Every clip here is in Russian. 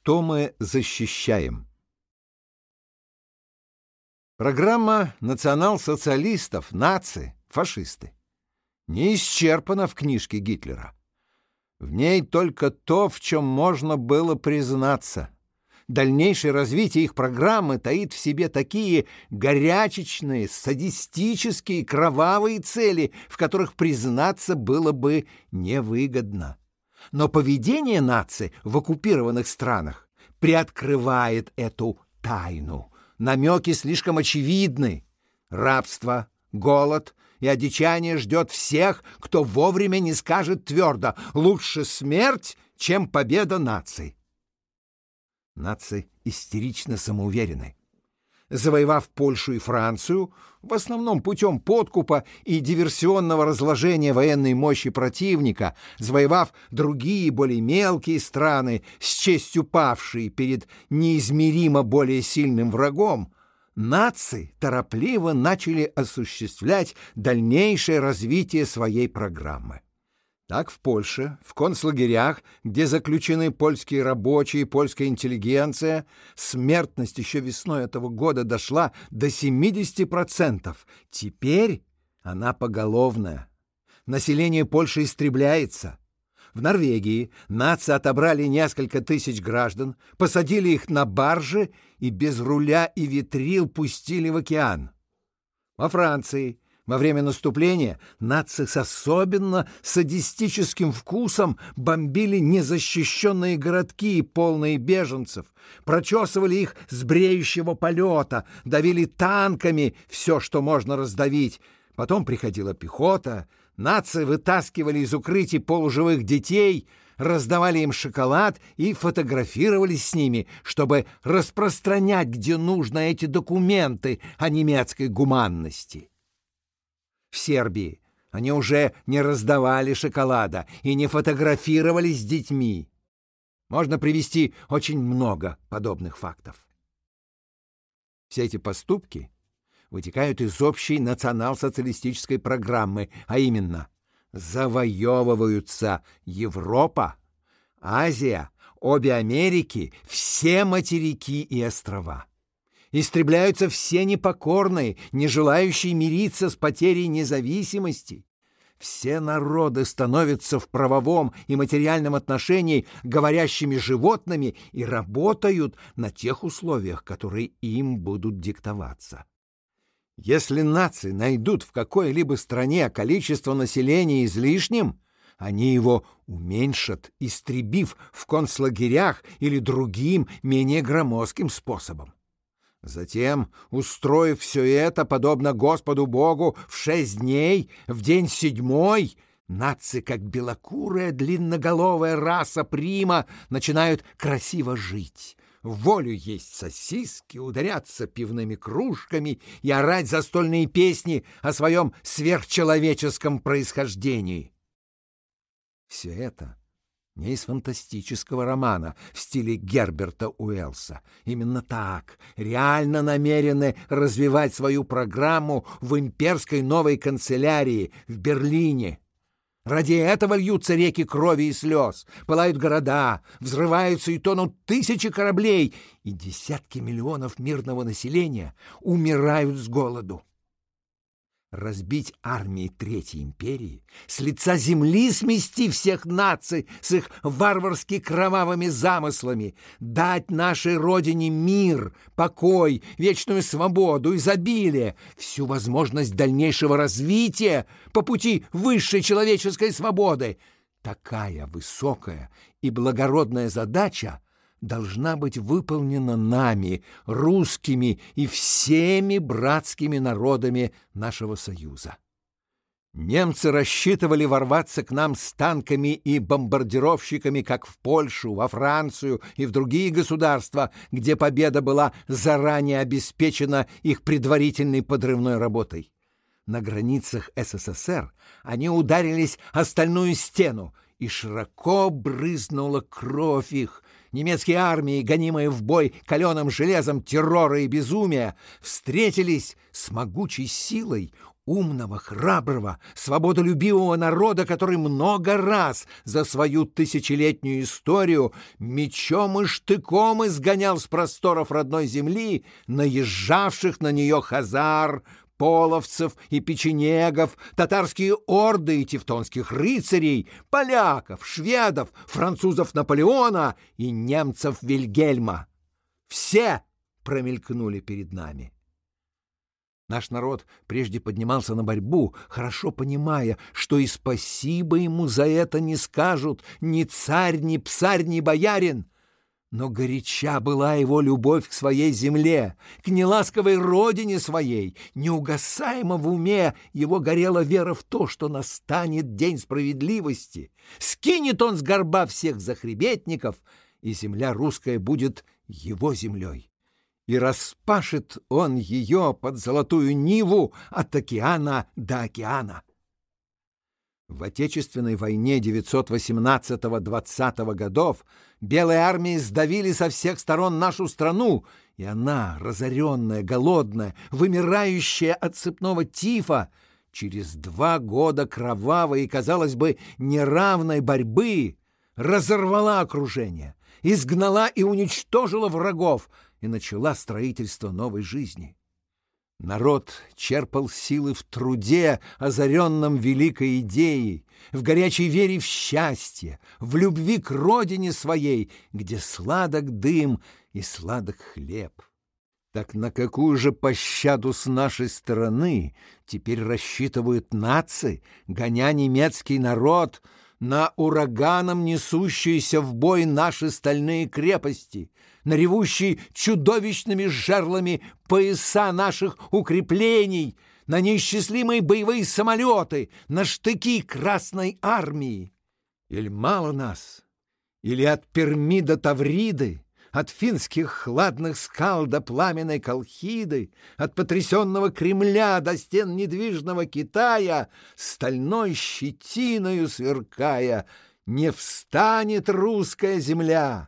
Что мы защищаем? Программа национал-социалистов, наци, фашисты не исчерпана в книжке Гитлера. В ней только то, в чем можно было признаться. Дальнейшее развитие их программы таит в себе такие горячечные, садистические, кровавые цели, в которых признаться было бы невыгодно. Но поведение наций в оккупированных странах приоткрывает эту тайну. Намеки слишком очевидны. Рабство, голод и одичание ждет всех, кто вовремя не скажет твердо: лучше смерть, чем победа наций. Нации истерично самоуверены. Завоевав Польшу и Францию, в основном путем подкупа и диверсионного разложения военной мощи противника, завоевав другие, более мелкие страны, с честью павшие перед неизмеримо более сильным врагом, нации торопливо начали осуществлять дальнейшее развитие своей программы. Так в Польше, в концлагерях, где заключены польские рабочие и польская интеллигенция, смертность еще весной этого года дошла до 70%. Теперь она поголовная. Население Польши истребляется. В Норвегии нации отобрали несколько тысяч граждан, посадили их на баржи и без руля и ветрил пустили в океан. Во Франции во время наступления нации с особенно садистическим вкусом бомбили незащищенные городки, полные беженцев, прочесывали их с бреющего полета, давили танками все, что можно раздавить. Потом приходила пехота, нации вытаскивали из укрытий полуживых детей, раздавали им шоколад и фотографировались с ними, чтобы распространять где нужно эти документы о немецкой гуманности. В Сербии они уже не раздавали шоколада и не фотографировались с детьми. Можно привести очень много подобных фактов. Все эти поступки вытекают из общей национал-социалистической программы, а именно: завоевываются Европа, Азия, обе Америки, все материки и острова. Истребляются все непокорные, не желающие мириться с потерей независимости. Все народы становятся в правовом и материальном отношении говорящими животными и работают на тех условиях, которые им будут диктоваться. Если нации найдут в какой-либо стране количество населения излишним, они его уменьшат, истребив в концлагерях или другим, менее громоздким способом. Затем, устроив все это, подобно Господу Богу, в 6 дней, в день 7, нации, как белокурая длинноголовая раса прима, начинают красиво жить, в волю есть сосиски, ударяться пивными кружками и орать застольные песни о своем сверхчеловеческом происхождении. Все это не из фантастического романа в стиле Герберта Уэллса. Именно так реально намерены развивать свою программу в имперской новой канцелярии в Берлине. Ради этого льются реки крови и слез, пылают города, взрываются и тонут тысячи кораблей, и десятки миллионов мирного населения умирают с голоду. Разбить армии Третьей империи, с лица земли смести всех наций с их варварски кровавыми замыслами, дать нашей родине мир, покой, вечную свободу, изобилие, всю возможность дальнейшего развития по пути высшей человеческой свободы. Такая высокая и благородная задача должна быть выполнена нами, русскими и всеми братскими народами нашего Союза. Немцы рассчитывали ворваться к нам с танками и бомбардировщиками как в Польшу, во Францию и в другие государства, где победа была заранее обеспечена их предварительной подрывной работой. На границах СССР они ударились о стальную стену, и широко брызнула кровь их. Немецкие армии, гонимые в бой каленым железом террора и безумия, встретились с могучей силой умного, храброго, свободолюбивого народа, который много раз за свою тысячелетнюю историю мечом и штыком изгонял с просторов родной земли наезжавших на нее хазар, половцев и печенегов, татарские орды и тевтонских рыцарей, поляков, шведов, французов Наполеона и немцев Вильгельма. Все промелькнули перед нами. Наш народ прежде поднимался на борьбу, хорошо понимая, что и спасибо ему за это не скажут ни царь, ни псарь, ни боярин. Но горяча была его любовь к своей земле, к неласковой родине своей, неугасаемо в уме его горела вера в то, что настанет день справедливости, скинет он с горба всех захребетников, и земля русская будет его землей. И распашет он ее под золотую Ниву от океана до океана. В Отечественной войне 918-20 годов белые армии сдавили со всех сторон нашу страну, и она, разоренная, голодная, вымирающая от цепного тифа, через 2 года кровавой и, казалось бы, неравной борьбы разорвала окружение, изгнала и уничтожила врагов и начала строительство новой жизни. Народ черпал силы в труде, озаренном великой идеей, в горячей вере в счастье, в любви к родине своей, где сладок дым и сладок хлеб. Так на какую же пощаду с нашей стороны теперь рассчитывают нации, гоня немецкий народ, на ураганом несущиеся в бой наши стальные крепости, на ревущие чудовищными жерлами пояса наших укреплений, на неисчислимые боевые самолеты, на штыки Красной Армии? Или мало нас? Или от Перми до Тавриды, от финских хладных скал до пламенной Колхиды, от потрясенного Кремля до стен недвижного Китая, стальной щетиною сверкая, не встанет русская земля?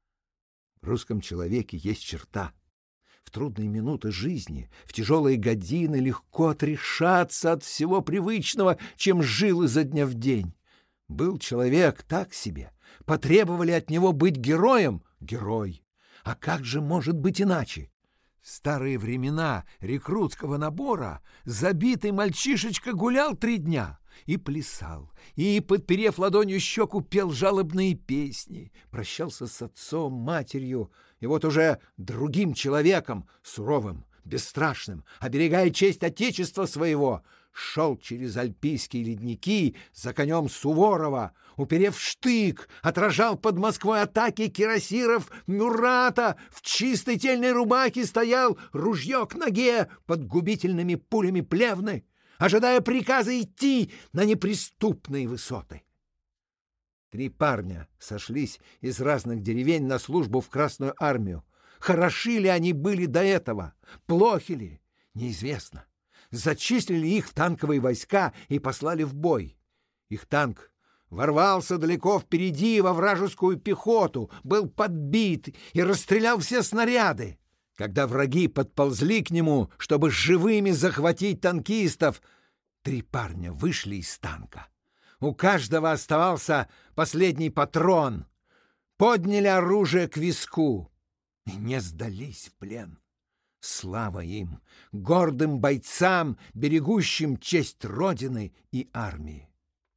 В русском человеке есть черта. В трудные минуты жизни, в тяжелые годины легко отрешаться от всего привычного, чем жил изо дня в день. Был человек так себе, потребовали от него быть героем — герой. А как же может быть иначе? В старые времена рекрутского набора забитый мальчишечка гулял 3 дня и плясал, и, подперев ладонью щеку, пел жалобные песни, прощался с отцом, матерью, и вот уже другим человеком, суровым, бесстрашным, оберегая честь отечества своего, шел через альпийские ледники за конем Суворова, уперев штык, отражал под Москвой атаки кирасиров Мюрата, в чистой тельной рубахе стоял, ружье к ноге, под губительными пулями Плевны, ожидая приказа идти на неприступные высоты. 3 парня сошлись из разных деревень на службу в Красную Армию. Хороши ли они были до этого? Плохи ли? Неизвестно. Зачислили их в танковые войска и послали в бой. Их танк ворвался далеко впереди во вражескую пехоту, был подбит и расстрелял все снаряды. Когда враги подползли к нему, чтобы живыми захватить танкистов, 3 парня вышли из танка. У каждого оставался последний патрон. Подняли оружие к виску и не сдались в плен. Слава им, гордым бойцам, берегущим честь Родины и армии.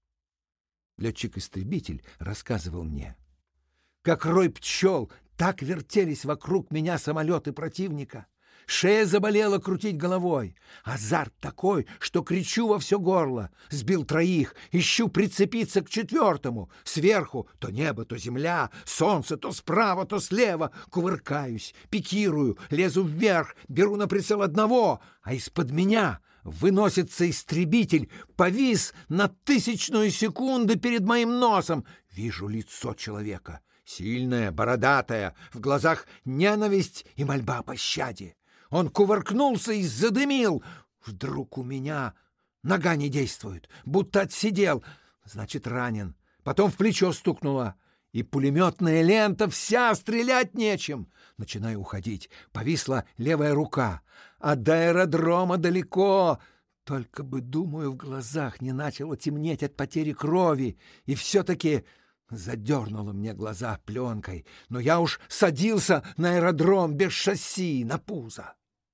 Летчик-истребитель рассказывал мне, как рой пчел так вертелись вокруг меня самолеты противника. Шея заболела крутить головой. Азарт такой, что кричу во все горло. Сбил 3, ищу прицепиться к 4. Сверху то небо, то земля, солнце то справа, то слева. Кувыркаюсь, пикирую, лезу вверх, беру на прицел одного, а из-под меня выносится истребитель, повис на 1000-ю секунды перед моим носом. Вижу лицо человека, сильное, бородатое, в глазах ненависть и мольба о пощаде. Он кувыркнулся и задымил. Вдруг у меня нога не действует, будто отсидел, значит, ранен. Потом в плечо стукнуло, и пулеметная лента вся, стрелять нечем. Начинаю уходить, повисла левая рука, а до аэродрома далеко. Только бы, думаю, в глазах не начало темнеть от потери крови, и все-таки задернуло мне глаза пленкой, но я уж садился на аэродром без шасси, на пузо.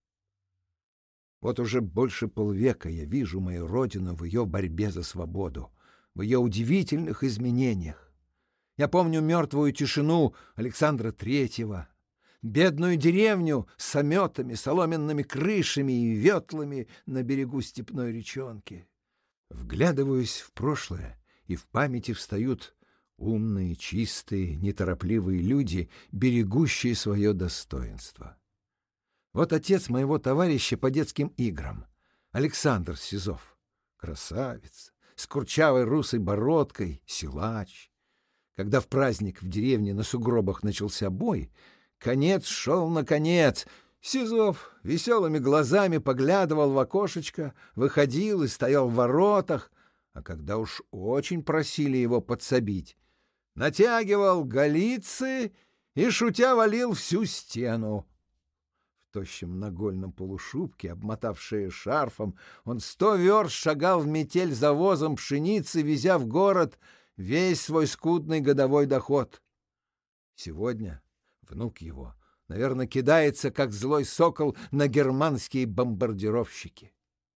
Вот уже больше полвека я вижу мою родину в ее борьбе за свободу, в ее удивительных изменениях. Я помню мертвую тишину Александра Третьего, бедную деревню с ометами, соломенными крышами и ветлами на берегу степной речонки. Вглядываюсь в прошлое, и в памяти встают умные, чистые, неторопливые люди, берегущие свое достоинство. Вот отец моего товарища по детским играм, Александр Сизов. Красавец, с курчавой русой бородкой, силач. Когда в праздник в деревне на сугробах начался бой, конец шел на конец. Сизов веселыми глазами поглядывал в окошечко, выходил и стоял в воротах, а когда уж очень просили его подсобить, натягивал галицы и, шутя, валил всю стену. В тощем нагольном полушубке, обмотав шею шарфом, он 100 верст шагал в метель за возом пшеницы, везя в город весь свой скудный годовой доход. Сегодня внук его, наверное, кидается, как злой сокол, на германские бомбардировщики.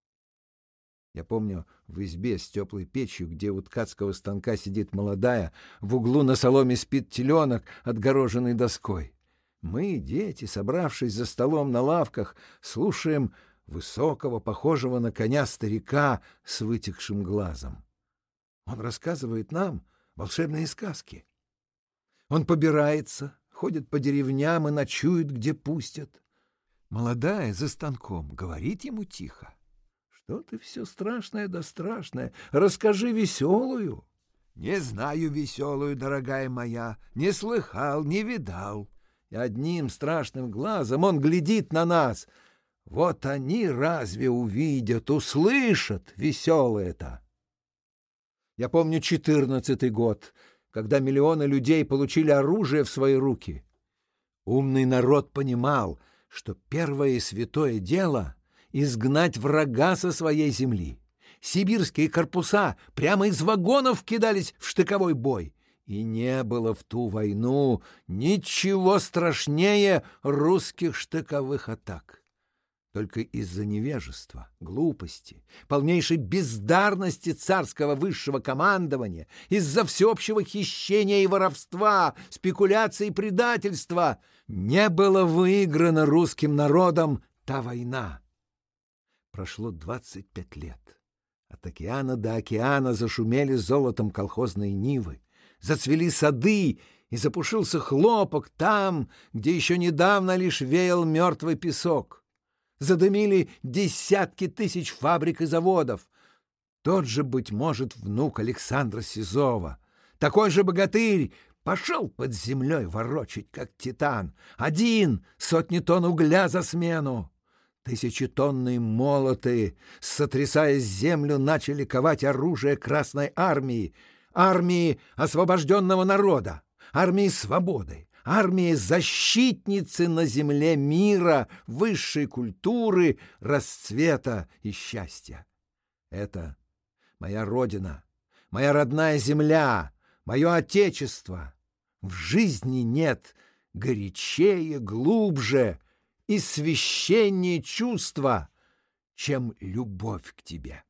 Я помню, в избе с теплой печью, где у ткацкого станка сидит молодая, в углу на соломе спит теленок, отгороженный доской. Мы, дети, собравшись за столом на лавках, слушаем высокого, похожего на коня старика с вытекшим глазом. Он рассказывает нам волшебные сказки. Он побирается, ходит по деревням и ночует, где пустят. Молодая за станком говорит ему тихо: «Что ты все страшное да страшное? Расскажи веселую». «Не знаю веселую, дорогая моя, не слыхал, не видал». И одним страшным глазом он глядит на нас. Вот они разве увидят, услышат веселое-то? Я помню 14-й год, когда миллионы людей получили оружие в свои руки. Умный народ понимал, что первое и святое дело — изгнать врага со своей земли. Сибирские корпуса прямо из вагонов кидались в штыковой бой. И не было в ту войну ничего страшнее русских штыковых атак. Только из-за невежества, глупости, полнейшей бездарности царского высшего командования, из-за всеобщего хищения и воровства, спекуляций и предательства не было выиграна русским народом та война. Прошло 25 лет. От океана до океана зашумели золотом колхозные нивы. Зацвели сады, и запушился хлопок там, где еще недавно лишь веял мертвый песок. Задымили десятки тысяч фабрик и заводов. Тот же, быть может, внук Александра Сизова, такой же богатырь, пошел под землей ворочать, как титан. Один сотни тонн угля за смену. Тысячетонные молоты, сотрясая землю, начали ковать оружие Красной армии, армии освобожденного народа, армии свободы, армии защитницы на земле мира, высшей культуры, расцвета и счастья. Это моя родина, моя родная земля, мое отечество. В жизни нет горячее, глубже и священнее чувства, чем любовь к тебе.